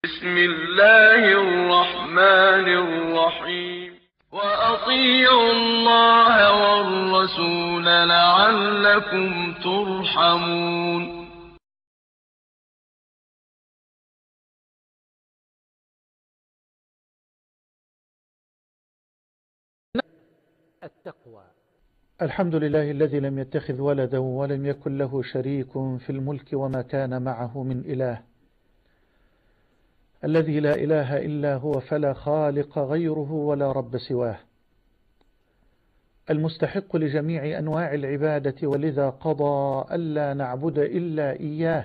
بسم الله الرحمن الرحيم وأطيعوا الله والرسول لعلكم ترحمون. التقوى. الحمد لله الذي لم يتخذ ولدا ولم يكن له شريك في الملك وما كان معه من إله، الذي لا إله إلا هو فلا خالق غيره ولا رب سواه، المستحق لجميع أنواع العبادة، ولذا قضى ألا نعبد إلا إياه،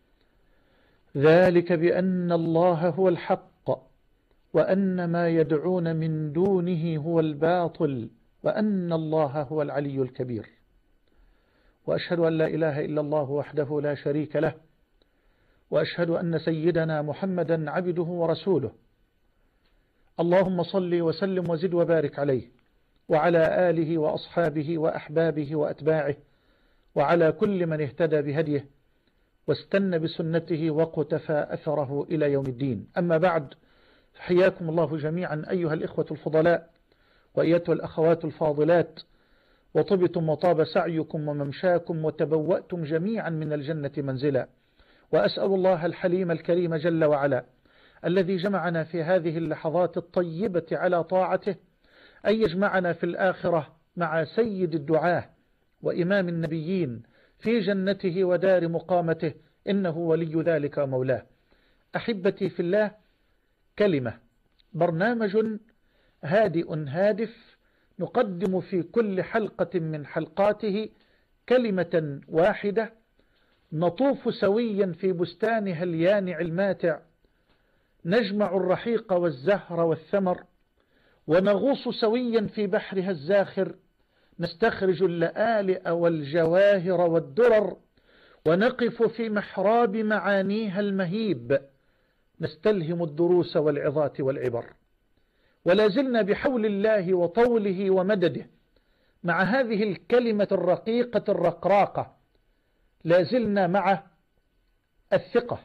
ذلك بأن الله هو الحق وأن ما يدعون من دونه هو الباطل وأن الله هو العلي الكبير. وأشهد أن لا إله إلا الله وحده لا شريك له، وأشهد أن سيدنا محمدا عبده ورسوله. اللهم صل وسلم وزد وبارك عليه وعلى آله وأصحابه وأحبابه وأتباعه وعلى كل من اهتدى بهديه واستنى بسنته وقتفى أثره إلى يوم الدين. أما بعد، حياكم الله جميعا أيها الإخوة الفضلاء وأيتها الأخوات الفاضلات، وطبتم وطاب سعيكم وممشاكم وتبوأتم جميعا من الجنة منزلا. وأسأل الله الحليم الكريم جل وعلا الذي جمعنا في هذه اللحظات الطيبة على طاعته أن يجمعنا في الآخرة مع سيد الدعاة وإمام النبيين في جنته ودار مقامته، إنه ولي ذلك ومولاه. أحبتي في الله، كلمة، برنامج هادئ هادف نقدم في كل حلقة من حلقاته كلمة واحدة نطوف سويا في بستانها اليانع الماتع، نجمع الرحيق والزهر والثمر، ونغوص سويا في بحرها الزاخر، نستخرج اللآلئ والجواهر والدرر، ونقف في محراب معانيها المهيب، نستلهم الدروس والعظات والعبر. ولا زلنا بحول الله وطوله ومدده مع هذه الكلمة الرقيقة الرقراقة، لا زلنا مع الثقة.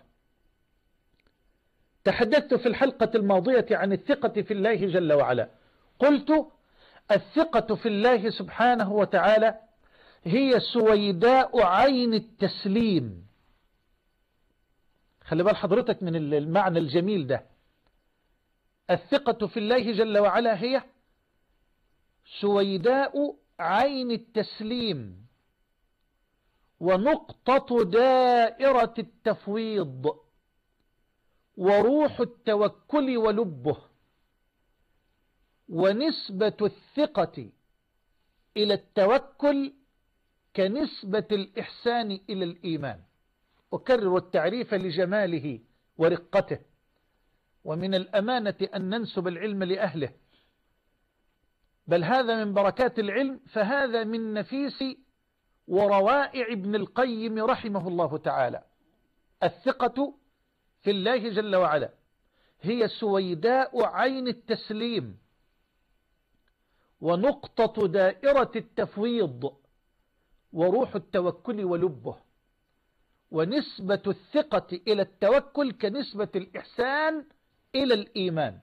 تحدثت في الحلقة الماضية عن الثقة في الله جل وعلا، قلت الثقة في الله سبحانه وتعالى هي سويداء عين التسليم. خلي بال حضرتك من المعنى الجميل ده. الثقة في الله جل وعلا هي سويداء عين التسليم ونقطة دائرة التفويض وروح التوكل ولبه، ونسبة الثقة إلى التوكل كنسبة الإحسان إلى الإيمان. أكرر التعريف لجماله ورقته، ومن الأمانة أن ننسب العلم لأهله، بل هذا من بركات العلم، فهذا من نفيس وروائع ابن القيم رحمه الله تعالى. الثقة في الله جل وعلا هي سويداء عين التسليم ونقطة دائرة التفويض وروح التوكل ولبه، ونسبة الثقة إلى التوكل كنسبة الإحسان إلى الإيمان.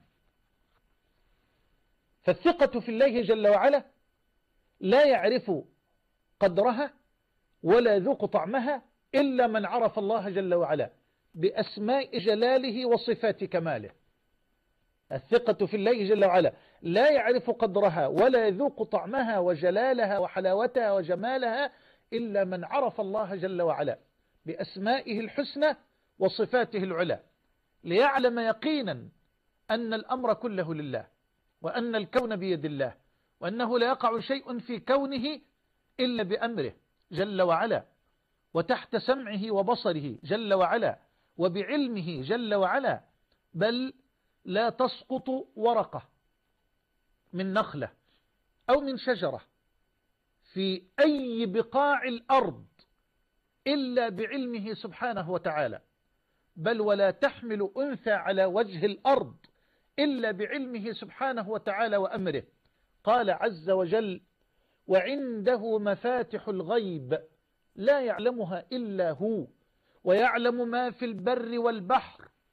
فالثقة في الله جل وعلا لا يعرف قدرها ولا يذوق طعمها إلا من عرف الله جل وعلا بأسماء جلاله وصفات كماله. الثقة في الله جل وعلا لا يعرف قدرها ولا يذوق طعمها وجلالها وحلاوتها وجمالها إلا من عرف الله جل وعلا بأسمائه الحسنى وصفاته العلى، ليعلم يقينا أن الأمر كله لله، وأن الكون بيد الله، وأنه لا يقع شيء في كونه إلا بأمره جل وعلا، وتحت سمعه وبصره جل وعلا، وبعلمه جل وعلا. بل لا تسقط ورقة من نخلة أو من شجرة في أي بقاع الأرض إلا بعلمه سبحانه وتعالى، بل ولا تحمل أنثى على وجه الأرض إلا بعلمه سبحانه وتعالى وأمره. قال عز وجل: وعنده مفاتح الغيب لا يعلمها إلا هو، ويعلم ما في البر والبحر،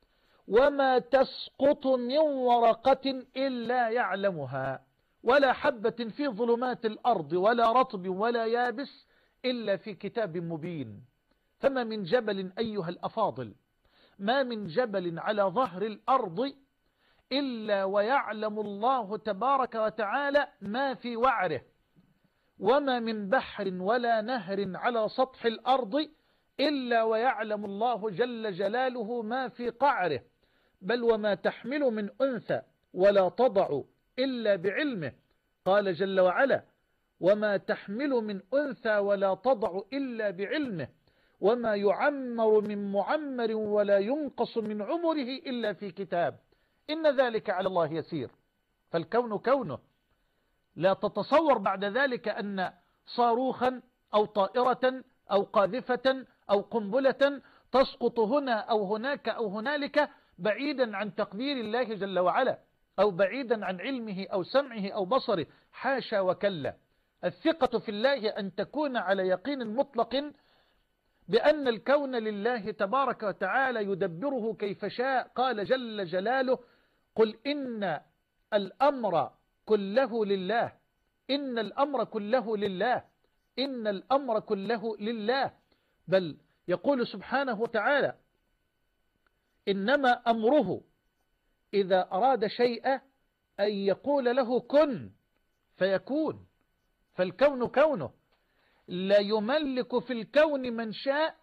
وما تسقط من ورقة إلا يعلمها ولا حبة في ظلمات الأرض ولا رطب ولا يابس إلا في كتاب مبين. فما من جبل أيها الأفاضل، ما من جبل على ظهر الأرض إلا ويعلم الله تبارك وتعالى ما في وعره، وما من بحر ولا نهر على سطح الأرض إلا ويعلم الله جل جلاله ما في قعره، بل وما تحمل من أنثى ولا تضع إلا بعلمه. قال جل وعلا: وما تحمل من أنثى ولا تضع إلا بعلمه، وما يعمر من معمر ولا ينقص من عمره إلا في كتاب، إن ذلك على الله يسير. فالكون كونه، لا تتصور بعد ذلك أن صاروخا أو طائرة أو قاذفة أو قنبلة تسقط هنا أو هناك أو هنالك بعيدا عن تقدير الله جل وعلا، أو بعيدا عن علمه أو سمعه أو بصره، حاشا وكلا. الثقة في الله أن تكون على يقين مطلق بأن الكون لله تبارك وتعالى يدبره كيف شاء. قال جل جلاله: قل إن الأمر كله لله، إن الأمر كله لله، إن الأمر كله لله. بل يقول سبحانه وتعالى: إنما أمره إذا أراد شيئا أن يقول له كن فيكون. فالكون كونه، لا يملك في الكون من شاء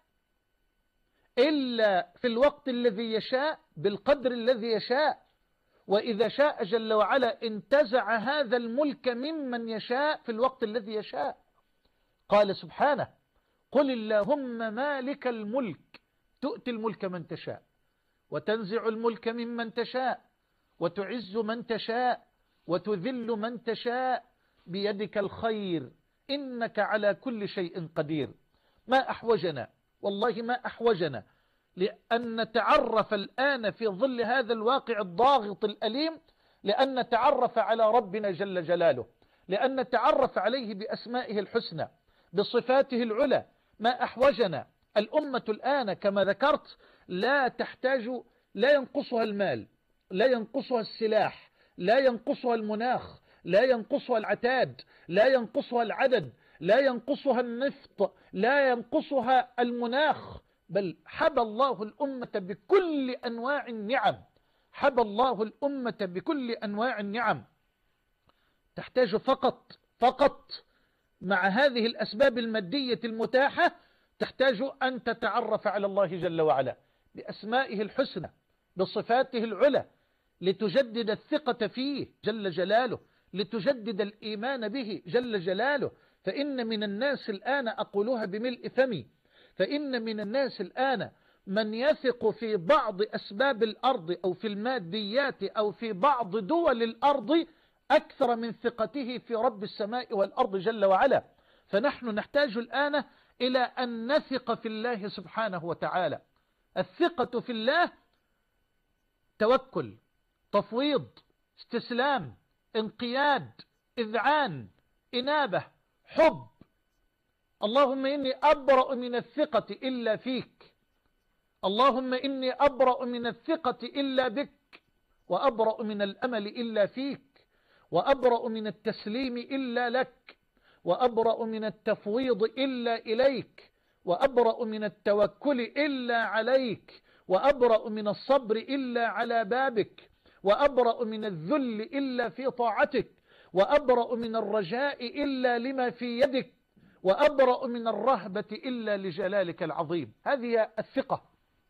إلا في الوقت الذي يشاء بالقدر الذي يشاء، وإذا شاء جل وعلا انتزع هذا الملك ممن يشاء في الوقت الذي يشاء. قال سبحانه: قل اللهم مالك الملك تؤتي الملك من تشاء وتنزع الملك ممن تشاء وتعز من تشاء وتذل من تشاء بيدك الخير إنك على كل شيء قدير. ما أحوجنا، والله ما أحوجنا لأن نتعرف الآن في ظل هذا الواقع الضاغط الأليم، لأن نتعرف على ربنا جل جلاله، لأن نتعرف عليه بأسمائه الحسنى بصفاته العلى. ما أحوجنا. الأمة الآن كما ذكرت لا تحتاج، لا ينقصها المال، لا ينقصها السلاح، لا ينقصها المناخ، لا ينقصها العتاد، لا ينقصها العدد، لا ينقصها النفط، لا ينقصها المناخ، بل حبى الله الأمة بكل أنواع النعم، حبى الله الأمة بكل أنواع النعم. تحتاج فقط مع هذه الأسباب المادية المتاحة، تحتاج أن تتعرف على الله جل وعلا بأسمائه الحسنى بصفاته العلى، لتجدد الثقة فيه جل جلاله، لتجدد الإيمان به جل جلاله. فإن من الناس الآن، أقولها بملء فمي، فإن من الناس الآن من يثق في بعض أسباب الأرض أو في الماديات أو في بعض دول الأرض أكثر من ثقته في رب السماء والأرض جل وعلا. فنحن نحتاج الآن إلى أن نثق في الله سبحانه وتعالى. الثقة في الله توكل، تفويض، استسلام، انقياد، إذعان، إنابة، حب. اللهم إني أبرأ من الثقة إلا فيك، اللهم إني أبرأ من الثقة إلا بك، وأبرأ من الأمل إلا فيك، وأبرأ من التسليم إلا لك، وأبرأ من التفويض إلا إليك، وأبرأ من التوكل إلا عليك، وأبرأ من الصبر إلا على بابك، وأبرأ من الذل إلا في طاعتك، وأبرأ من الرجاء إلا لما في يدك، وأبرأ من الرهبة إلا لجلالك العظيم. هذه الثقة،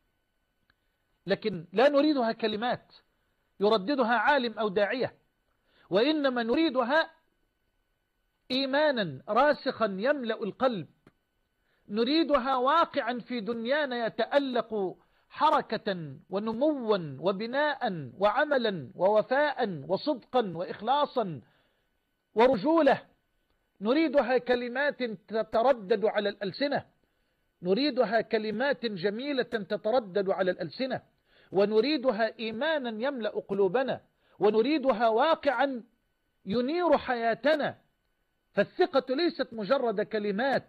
لكن لا نريدها كلمات يرددها عالم أو داعية، وإنما نريدها إيمانا راسخا يملأ القلب، نريدها واقعا في دنيانا يتألق حركة ونموا وبناء وعملا ووفاء وصدقا وإخلاصا ورجولة. نريدها كلمات تتردد على الألسنة، نريدها كلمات جميلة تتردد على الألسنة، ونريدها إيمانا يملأ قلوبنا، ونريدها واقعا ينير حياتنا. فالثقة ليست مجرد كلمات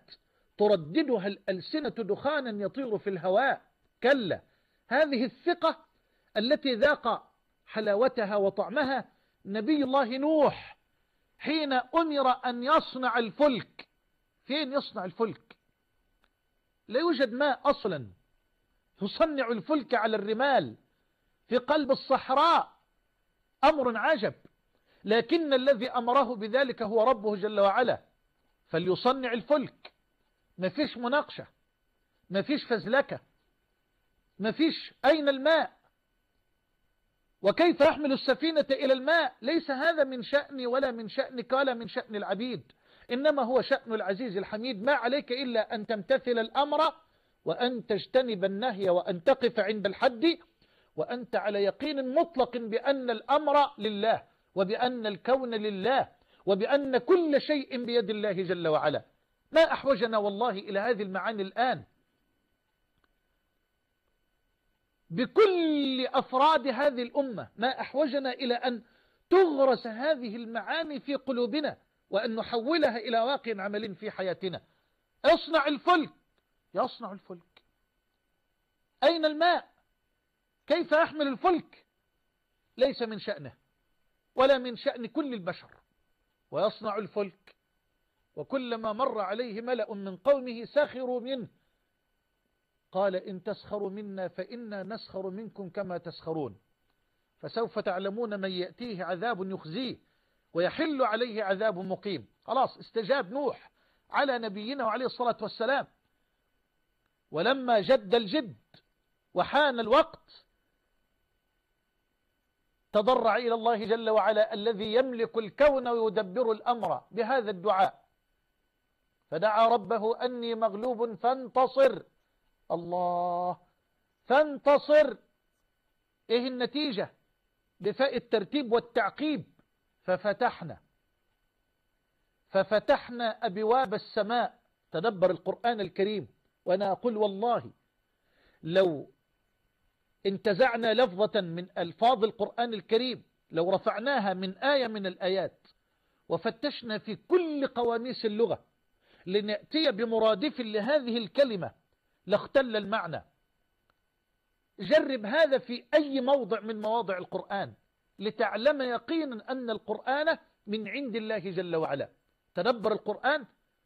ترددها الألسنة دخانا يطير في الهواء، كلا، هذه الثقة التي ذاق حلاوتها وطعمها نبي الله نوح حين أمر أن يصنع الفلك. فين يصنع الفلك؟ لا يوجد ماء أصلا، يصنع الفلك على الرمال في قلب الصحراء، أمر عجب. لكن الذي أمره بذلك هو ربه جل وعلا، فليصنع الفلك. ما فيش مناقشة، ما فيش فزلكة، ما فيش أين الماء وكيف يحمل السفينة إلى الماء. ليس هذا من شأني ولا من شأنك ولا من شأن العبيد، إنما هو شأن العزيز الحميد. ما عليك إلا أن تمتثل الأمر وأن تجتنب النهي وأن تقف عند الحد، وأنت على يقين مطلق بأن الأمر لله، وبأن الكون لله، وبأن كل شيء بيد الله جل وعلا. ما أحوجنا والله إلى هذه المعاني الآن بكل أفراد هذه الأمة، ما أحوجنا إلى أن تغرس هذه المعاني في قلوبنا وأن نحولها إلى واقع عمل في حياتنا. اصنع الفلك، يصنع الفلك. أين الماء؟ كيف يحمل الفلك؟ ليس من شأنه ولا من شأن كل البشر. ويصنع الفلك، وكلما مر عليه ملأ من قومه سخروا منه، قال إن تسخروا منا فإنا نسخر منكم كما تسخرون، فسوف تعلمون من يأتيه عذاب يخزيه ويحل عليه عذاب مقيم. خلاص استجاب نوح على نبينا وعليه الصلاة والسلام، ولما جد الجد وحان الوقت تضرع إلى الله جل وعلا الذي يملك الكون ويدبر الأمر بهذا الدعاء، فدعا ربه أني مغلوب فانتصر. الله، فانتصر. إيه النتيجة؟ بفاء الترتيب والتعقيب. ففتحنا أبواب السماء. تدبر القرآن الكريم، وأنا أقول والله لو انتزعنا لفظة من ألفاظ القرآن الكريم، لو رفعناها من آية من الآيات وفتشنا في كل قواميس اللغة لنأتي بمرادف لهذه الكلمة لاختل المعنى. جرب هذا في أي موضع من مواضع القرآن لتعلم يقينا أن القرآن من عند الله جل وعلا. تدبر القرآن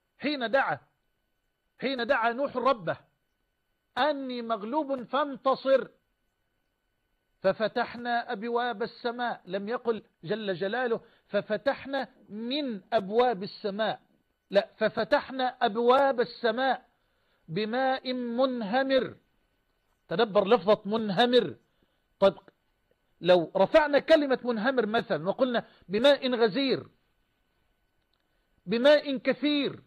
حين دعا نوح ربه أني مغلوب فانتصر، ففتحنا أبواب السماء. لم يقل جل جلاله ففتحنا من أبواب السماء، لا، ففتحنا أبواب السماء بماء منهمر. تدبر لفظة منهمر. طيب لو رفعنا كلمة منهمر مثلا وقلنا بماء غزير، بماء كثير،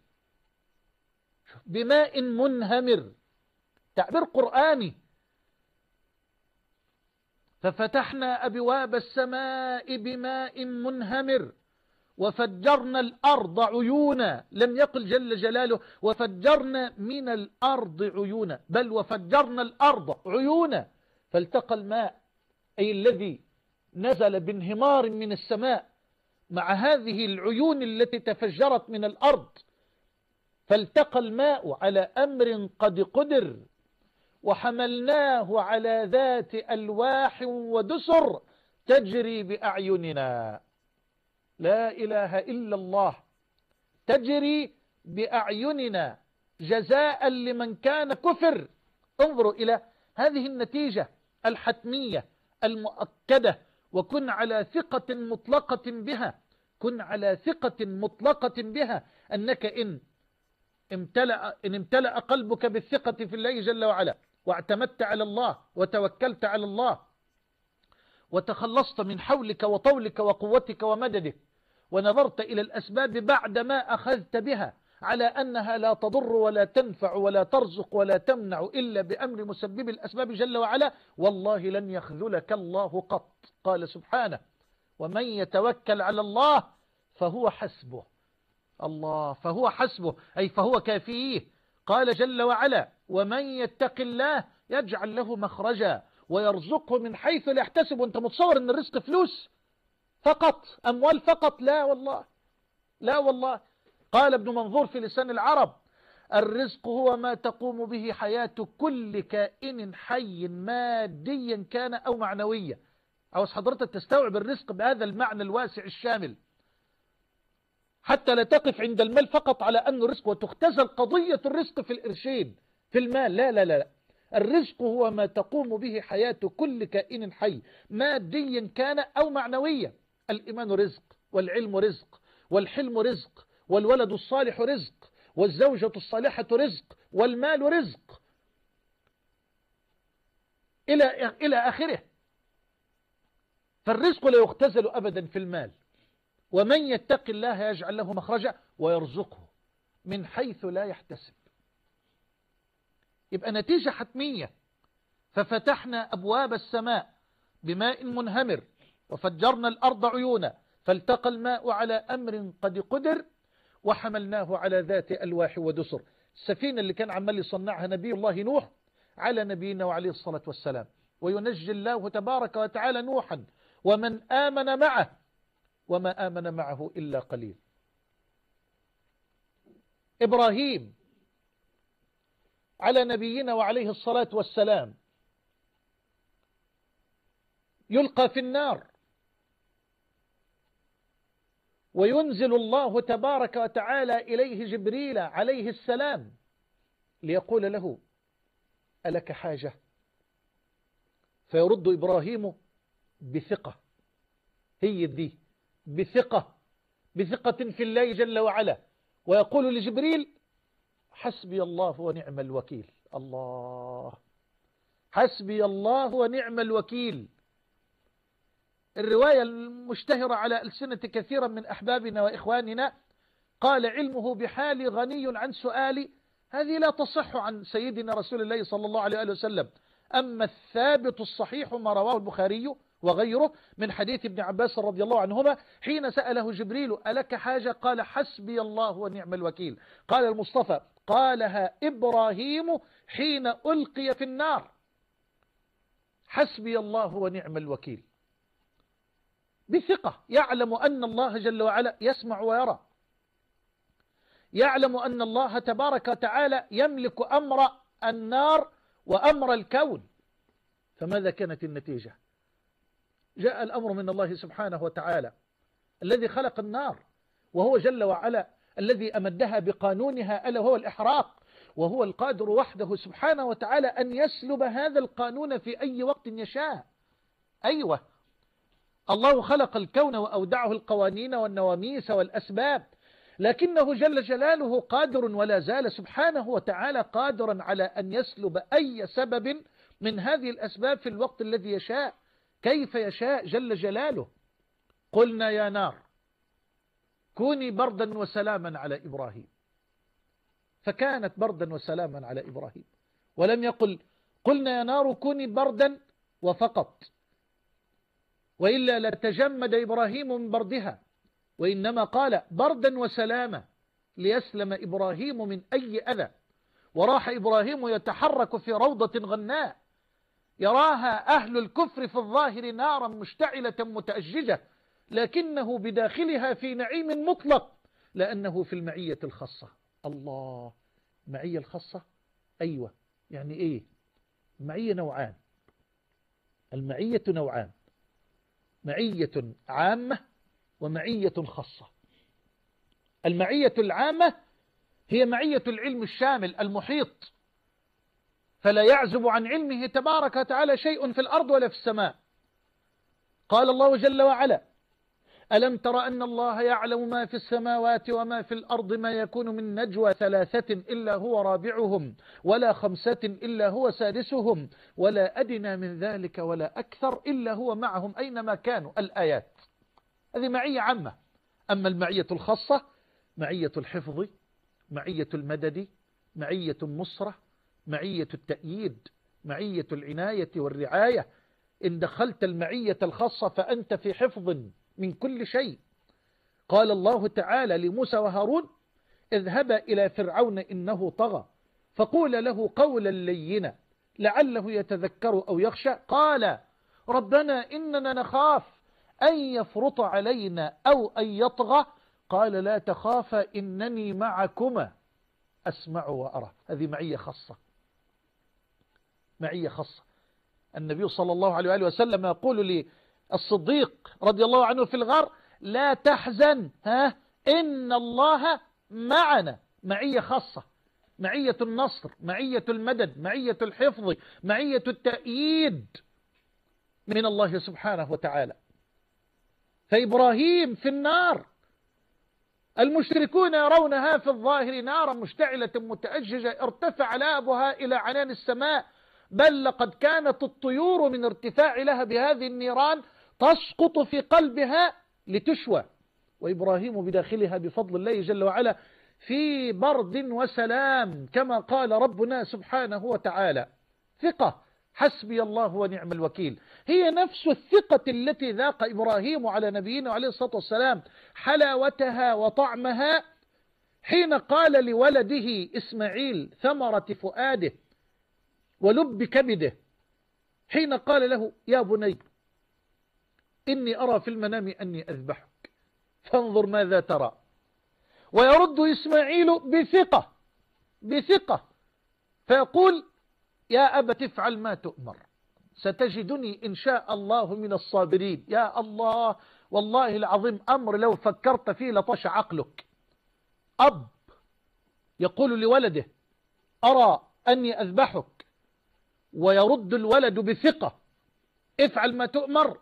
بماء منهمر، تعبير قرآني. ففتحنا أبواب السماء بماء منهمر وفجرنا الأرض عيونا. لم يقل جل جلاله وفجرنا من الأرض عيونا، بل وفجرنا الأرض عيونا. فالتقى الماء، أي الذي نزل بانهمار من السماء، مع هذه العيون التي تفجرت من الأرض، فالتقى الماء على أمر قد قدر وحملناه على ذات ألواح ودسر تجري بأعيننا. لا إله إلا الله. تجري بأعيننا جزاء لمن كان كفر. انظروا إلى هذه النتيجة الحتمية المؤكدة، وكن على ثقة مطلقة بها، كن على ثقة مطلقة بها أنك إن امتلأ قلبك بالثقة في الله جل وعلا، واعتمدت على الله وتوكلت على الله، وتخلصت من حولك وطولك وقوتك ومددك، ونظرت إلى الأسباب بعد ما أخذت بها على أنها لا تضر ولا تنفع ولا ترزق ولا تمنع إلا بأمر مسبب الأسباب جل وعلا، والله لن يخذلك الله قط. قال سبحانه ومن يتوكل على الله فهو حسبه. الله، فهو حسبه أي فهو كافيه. قال جل وعلا ومن يتق الله يجعل له مخرجا ويرزقه من حيث لا يحتسب. وانت متصور ان الرزق فلوس فقط، أموال فقط؟ لا والله، لا والله. قال ابن منظور في لسان العرب الرزق هو ما تقوم به حياة كل كائن حي ماديا كان أو معنويا. عاوز حضرتك تستوعب الرزق بهذا المعنى الواسع الشامل، حتى لا تقف عند المال فقط على أنه رزق وتختزل قضية الرزق في الإرشاد في المال. لا لا لا، الرزق هو ما تقوم به حياة كل كائن حي ماديا كان أو معنويا. الإيمان رزق، والعلم رزق، والحلم رزق، والولد الصالح رزق، والزوجة الصالحة رزق، والمال رزق، إلى آخره. فالرزق لا يختزل أبدا في المال. ومن يتق الله يجعل له مخرجا ويرزقه من حيث لا يحتسب. يبقى نتيجة حتمية. ففتحنا أبواب السماء بماء منهمر وفجرنا الأرض عيونا فالتقى الماء على أمر قد قدر وحملناه على ذات ألواح ودسر. السفينة اللي كان عمال يصنعها نبي الله نوح على نبينا وعليه الصلاة والسلام، وينجي الله تبارك وتعالى نوحا ومن آمن معه وما آمن معه إلا قليل. إبراهيم على نبينا وعليه الصلاة والسلام يلقى في النار، وينزل الله تبارك وتعالى إليه جبريل عليه السلام ليقول له ألك حاجة؟ فيرد إبراهيم بثقة، هي دي بثقة في الله جل وعلا، ويقول لجبريل حسبي الله ونعم الوكيل. الله، حسبي الله ونعم الوكيل. الرواية المشتهرة على ألسنة كثيرا من أحبابنا وإخواننا قال علمه بحالي غني عن سؤالي. هذه لا تصح عن سيدنا رسول الله صلى الله عليه وسلم. أما الثابت الصحيح ما رواه البخاري وغيره من حديث ابن عباس رضي الله عنهما حين سأله جبريل ألك حاجة؟ قال حسبي الله ونعم الوكيل. قال المصطفى قالها إبراهيم حين ألقي في النار، حسبي الله ونعم الوكيل، بثقة. يعلم أن الله جل وعلا يسمع ويرى، يعلم أن الله تبارك وتعالى يملك أمر النار وأمر الكون. فماذا كانت النتيجة؟ جاء الأمر من الله سبحانه وتعالى الذي خلق النار، وهو جل وعلا الذي أمدها بقانونها ألا وهو الإحراق، وهو القادر وحده سبحانه وتعالى أن يسلب هذا القانون في أي وقت يشاء. أيوة، الله خلق الكون وأودعه القوانين والنواميس والأسباب، لكنه جل جلاله قادر ولا زال سبحانه وتعالى قادرا على أن يسلب أي سبب من هذه الأسباب في الوقت الذي يشاء كيف يشاء جل جلاله. قلنا يا نار كوني بردا وسلاما على إبراهيم، فكانت بردا وسلاما على إبراهيم، ولم يقل قلنا يا نار كوني بردا وفقط، وإلا لتجمد إبراهيم من بردها، وإنما قال بردا وسلاما ليسلم إبراهيم من أي أذى. وراح إبراهيم يتحرك في روضة غناء يراها أهل الكفر في الظاهر نارا مشتعلة متأججة، لكنه بداخلها في نعيم مطلق لأنه في المعية الخاصة. الله، معية الخاصة؟ أيوة. يعني إيه؟ المعية نوعان. المعية نوعان، معية عامة ومعية خاصة. المعية العامة هي معية العلم الشامل المحيط، فلا يعزب عن علمه تبارك وتعالى شيء في الأرض ولا في السماء. قال الله جل وعلا ألم تر أن الله يعلم ما في السماوات وما في الأرض ما يكون من نجوى 3 إلا هو رابعهم ولا 5 إلا هو سادسهم ولا أدنى من ذلك ولا أكثر إلا هو معهم أينما كانوا. الآيات هذه معية عامة. أما المعية الخاصة معية الحفظ، معية المدد، معية النصرة، معية التأييد، معية العناية والرعاية. إن دخلت المعية الخاصة فأنت في حفظ من كل شيء. قال الله تعالى لموسى وهارون اذهبا إلى فرعون إنه طغى فقول له قولا لينا لعله يتذكر أو يخشى قال ربنا إننا نخاف أن يفرط علينا أو أن يطغى قال لا تخافا إنني معكما أسمع وأرى. هذه معية خاصة، معية خاصة. النبي صلى الله عليه وآله وسلم يقول للصديق رضي الله عنه في الغار: لا تحزن، إن الله معنا. معية خاصة، معية النصر، معية المدد، معية الحفظ، معية التأييد من الله سبحانه وتعالى. فإبراهيم في النار، المشركون يرونها في الظاهر نارا مشتعلة متأججة ارتفع لهبها إلى عنان السماء، بل لقد كانت الطيور من ارتفاع لهب هذه النيران تسقط في قلبها لتشوى، وإبراهيم بداخلها بفضل الله جل وعلا في برد وسلام، كما قال ربنا سبحانه وتعالى: ثقة، حسبي الله ونعم الوكيل. هي نفس الثقة التي ذاق إبراهيم على نبينا عليه الصلاة والسلام حلاوتها وطعمها حين قال لولده إسماعيل ثمرة فؤاده ولب كبده، حين قال له: يا بني إني أرى في المنام أني أذبحك فانظر ماذا ترى. ويرد إسماعيل بثقة فيقول: يا أبت افعل ما تؤمر ستجدني إن شاء الله من الصابرين. يا الله، والله العظيم أمر لو فكرت فيه لطش عقلك. أب يقول لولده: أرى أني أذبحك، ويرد الولد بثقة: افعل ما تؤمر.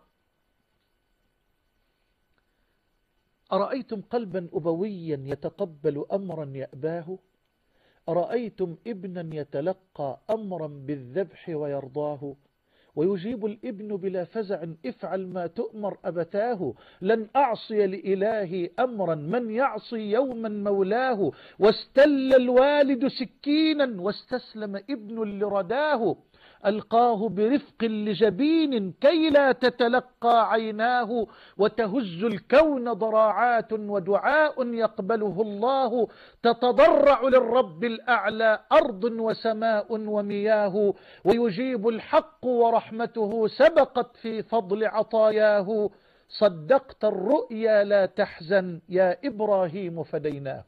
أرأيتم قلبا أبويا يتقبل أمرا يأباه؟ أرأيتم ابنا يتلقى أمرا بالذبح ويرضاه؟ ويجيب الابن بلا فزع: افعل ما تؤمر أبتاه. لن أعصي لإلهي أمرا، من يعصي يوما مولاه. واستل الوالد سكينا واستسلم ابن لرداه، ألقاه برفق لجبين كي لا تتلقى عيناه. وتهز الكون ضراعات ودعاء يقبله الله، تتضرع للرب الأعلى أرض وسماء ومياه. ويجيب الحق ورحمته سبقت في فضل عطاياه، صدقت الرؤيا لا تحزن يا إبراهيم فديناه.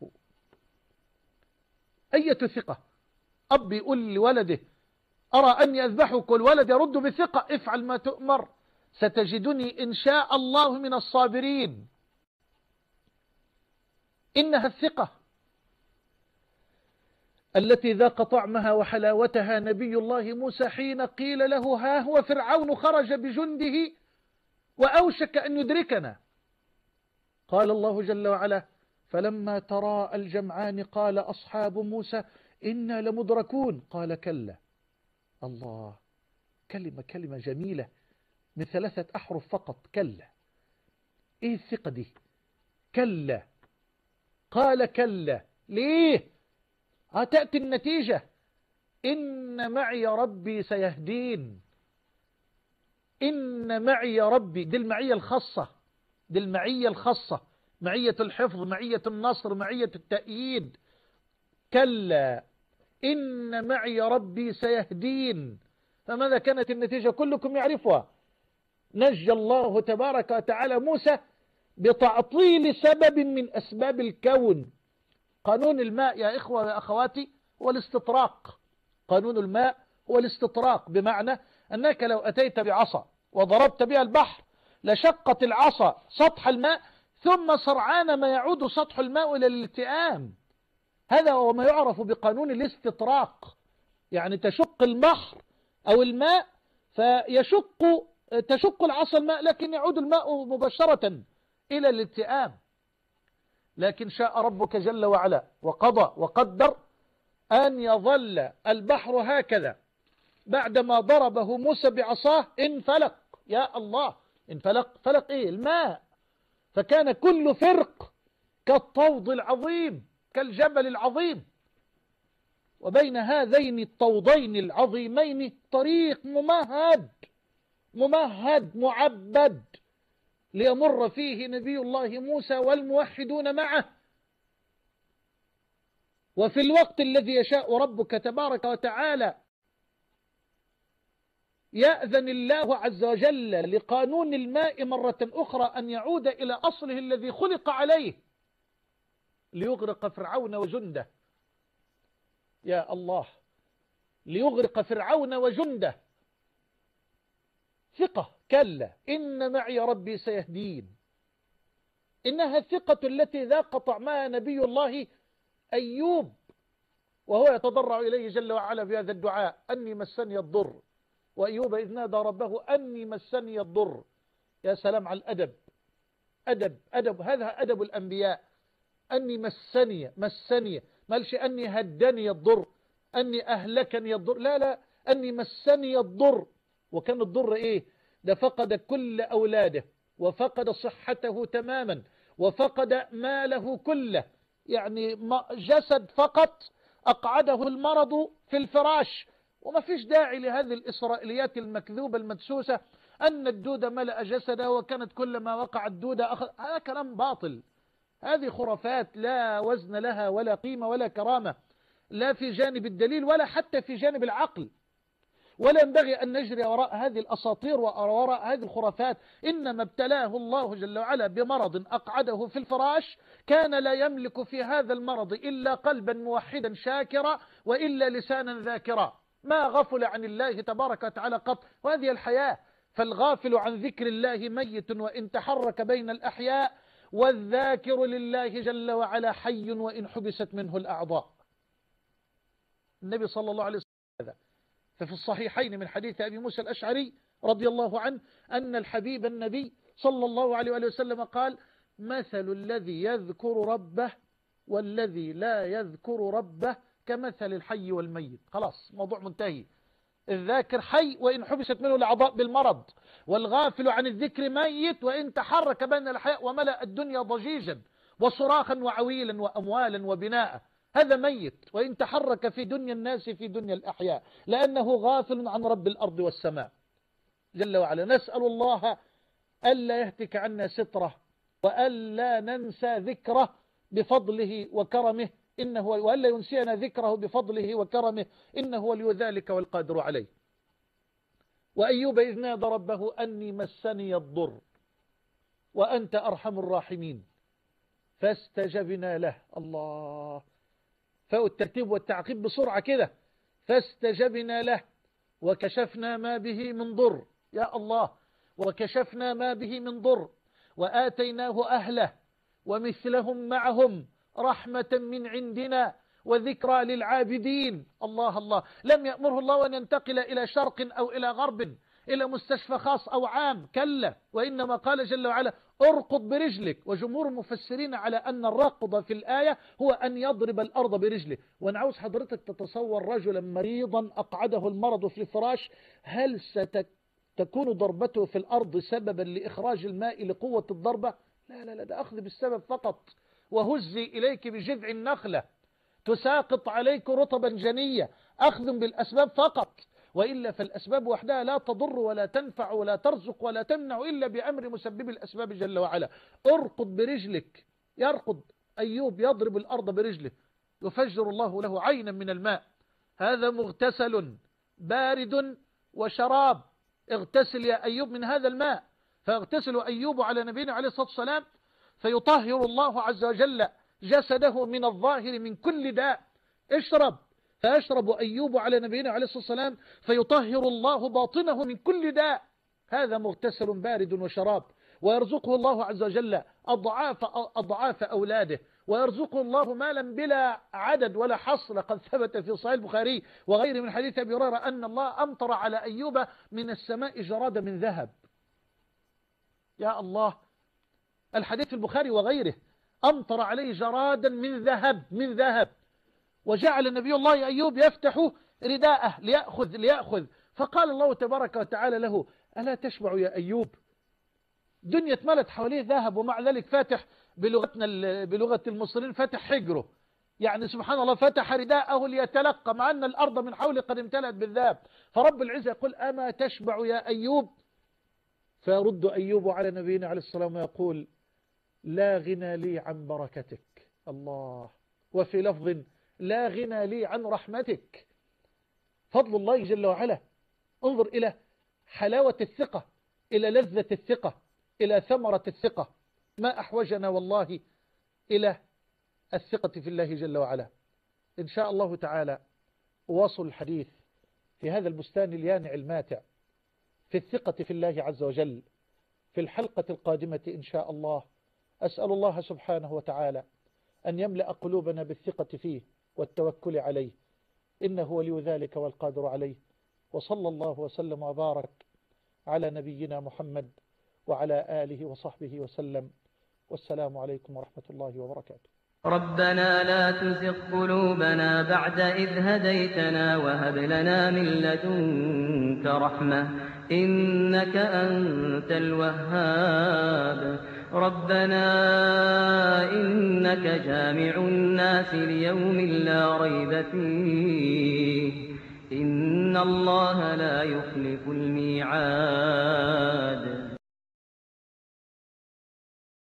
أية ثقة! أب يقول لولده: أرى أني أذبحك، والولد يرد بثقة: افعل ما تؤمر ستجدني إن شاء الله من الصابرين. إنها الثقة التي ذاق طعمها وحلاوتها نبي الله موسى حين قيل له: ها هو فرعون خرج بجنده وأوشك أن يدركنا. قال الله جل وعلا: فلما تراءى الجمعان قال أصحاب موسى إنا لمدركون. قال: كلا. الله، كلمة جميلة من 3 أحرف فقط: كلا. إيه الثقة دي؟ كلا. قال: كلا. ليه؟ تأتي النتيجة: إن معي ربي سيهدين. إن معي ربي، دي المعية الخاصة، دي المعية الخاصة، معية الحفظ، معية النصر، معية التأييد. كلا إن معي ربي سيهدين. فماذا كانت النتيجة؟ كلكم يعرفها: نجى الله تبارك وتعالى موسى بتعطيل سبب من أسباب الكون. قانون الماء يا إخوة يا أخواتي هو الاستطراق. قانون الماء هو الاستطراق، بمعنى أنك لو أتيت بعصا وضربت بها البحر لشقت العصا سطح الماء، ثم سرعان ما يعود سطح الماء إلى الالتئام. هذا هو ما يعرف بقانون الاستطراق. يعني تشق البحر أو الماء تشق العصا الماء، لكن يعود الماء مباشرة إلى الالتئام. لكن شاء ربك جل وعلا وقضى وقدر أن يظل البحر هكذا بعدما ضربه موسى بعصاه انفلق. يا الله، انفلق. فلق إيه؟ الماء. فكان كل فرق كالطود العظيم، كالجبل العظيم، وبين هذين الطودين العظيمين طريق ممهد معبد ليمر فيه نبي الله موسى والموحدون معه. وفي الوقت الذي يشاء ربك تبارك وتعالى يأذن الله عز وجل لقانون الماء مرة أخرى أن يعود إلى أصله الذي خلق عليه ليغرق فرعون وجنده. يا الله، ليغرق فرعون وجنده. ثقة، كلا إن معي ربي سيهدين. إنها الثقة التي ذاق طعمها نبي الله أيوب وهو يتضرع إليه جل وعلا في هذا الدعاء: أني مسني الضر. وأيوب إذ نادى ربه أني مسني الضر. يا سلام على الأدب، أدب، هذا أدب الأنبياء. أني مسني، مالش أني هدني الضر، أني أهلكني الضر، لا، أني مسني الضر. وكان الضر إيه؟ ده فقد كل أولاده، وفقد صحته تماما، وفقد ماله كله، يعني جسد فقط أقعده المرض في الفراش. وما فيش داعي لهذه الإسرائيليات المكذوبة المدسوسة أن الدودة ملأ جسده وكانت كلما وقع الدودة أخذ. هذا كلام باطل، هذه خرافات لا وزن لها ولا قيمة ولا كرامة، لا في جانب الدليل ولا حتى في جانب العقل. ولا ينبغي أن نجري وراء هذه الأساطير وراء هذه الخرافات. إنما ابتلاه الله جل وعلا بمرض أقعده في الفراش، كان لا يملك في هذا المرض إلا قلبا موحدا شاكرا وإلا لسانا ذاكرا. ما غفل عن الله تبارك وتعالى قط، وهذه الحياة. فالغافل عن ذكر الله ميت وإن تحرك بين الأحياء، والذاكر لله جل وعلا حي وإن حبست منه الأعضاء. النبي صلى الله عليه وسلم ففي الصحيحين من حديث أبي موسى الأشعري رضي الله عنه أن الحبيب النبي صلى الله عليه وسلم قال: مثل الذي يذكر ربه والذي لا يذكر ربه كمثل الحي والميت. خلاص، موضوع منتهي. الذاكر حي وإن حبست منه الأعضاء بالمرض، والغافل عن الذكر ميت وإن تحرك بين الأحياء وملأ الدنيا ضجيجا وصراخا وعويلا وأموالا وبناء. هذا ميت وإن تحرك في دنيا الناس في دنيا الأحياء، لأنه غافل عن رب الأرض والسماء جل وعلا. نسأل الله ألا يهتك عنا ستره، وألا ننسى ذكره بفضله وكرمه، وألا ينسينا ذكره بفضله وكرمه، إنه ولي ذلك والقادر عليه. وأيوب إذ نادى ربه أني مسني الضر وأنت أرحم الراحمين فاستجبنا له. الله، فالترتيب والتعقيب بسرعة كده. فاستجبنا له وكشفنا ما به من ضر. يا الله، وكشفنا ما به من ضر وآتيناه أهله ومثلهم معهم رحمة من عندنا وذكرى للعابدين. الله الله، لم يأمره الله أن ينتقل إلى شرق أو إلى غرب، إلى مستشفى خاص أو عام، كلا، وإنما قال جل وعلا: ارقض برجلك. وجمهور المفسرين على أن الرقض في الآية هو أن يضرب الأرض برجله. وأنا عاوز حضرتك تتصور رجلا مريضا أقعده المرض في الفراش، هل ستكون ضربته في الأرض سببا لإخراج الماء لقوة الضربة؟ لا، ده أخذ بالسبب فقط. وهزي إليك بجذع النخلة تساقط عليك رطبا جنية، أخذ بالأسباب فقط. وإلا فالأسباب وحدها لا تضر ولا تنفع ولا ترزق ولا تمنع إلا بأمر مسبب الأسباب جل وعلا. ارقض برجلك. يرقض أيوب، يضرب الأرض برجله، يفجر الله له عينا من الماء. هذا مغتسل بارد وشراب. اغتسل يا أيوب من هذا الماء. فاغتسل أيوب على نبينا عليه الصلاة والسلام، فيطهر الله عز وجل جسده من الظاهر من كل داء. اشرب. فيشرب أيوب على نبينا عليه الصلاة والسلام فيطهر الله باطنه من كل داء. هذا مغتسل بارد وشراب. ويرزقه الله عز وجل أضعاف أولاده، ويرزقه الله مالا بلا عدد ولا حصر. قد ثبت في صحيح البخاري وغيره من حديث أبي هريرة أن الله أمطر على أيوب من السماء جراد من ذهب. يا الله، الحديث في البخاري وغيره، أمطر عليه جرادا من ذهب. وجعل نبي الله أيوب يفتح رداءه ليأخذ. فقال الله تبارك وتعالى له: ألا تشبع يا أيوب؟ دنيا اتملت حواليه ذهب، ومع ذلك فاتح بلغة المصريين فاتح حجره، يعني سبحان الله، فتح رداءه ليتلقى، مع أن الأرض من حوله قد امتلأت بالذهب. فرب العزة يقول: أما تشبع يا أيوب؟ فيرد أيوب على نبينا عليه الصلاة والسلام ويقول: لا غنى لي عن بركتك. الله. وفي لفظ: لا غنى لي عن رحمتك. فضل الله جل وعلا. انظر إلى حلاوة الثقة، إلى لذة الثقة، إلى ثمرة الثقة. ما أحوجنا والله إلى الثقة في الله جل وعلا. إن شاء الله تعالى أواصل الحديث في هذا البستان اليانع الماتع في الثقة في الله عز وجل. في الحلقة القادمة إن شاء الله أسأل الله سبحانه وتعالى أن يملأ قلوبنا بالثقة فيه والتوكل عليه، إنه ولي ذلك والقادر عليه. وصلى الله وسلم وبارك على نبينا محمد وعلى آله وصحبه وسلم، والسلام عليكم ورحمة الله وبركاته. ربنا لا تزغ قلوبنا بعد إذ هديتنا وهب لنا من لدنك رحمة إنك أنت الوهاب. ربنا إنك جامع الناس ليوم لا ريب فيه إن الله لا يخلف الميعاد.